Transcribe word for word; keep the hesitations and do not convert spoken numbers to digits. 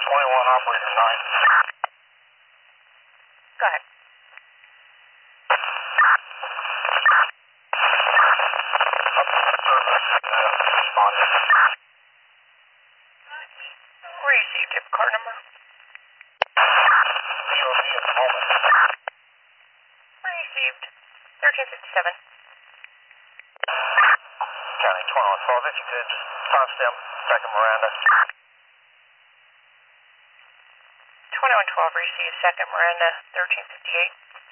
twenty-one, operator nine. Go ahead. Received. Tip car number. D O C at the moment. Received. thirteen fifty-seven. County twenty-one twelve, if you could just timestamp second Miranda. twenty-one twelve, received. Second Miranda, thirteen fifty-eight.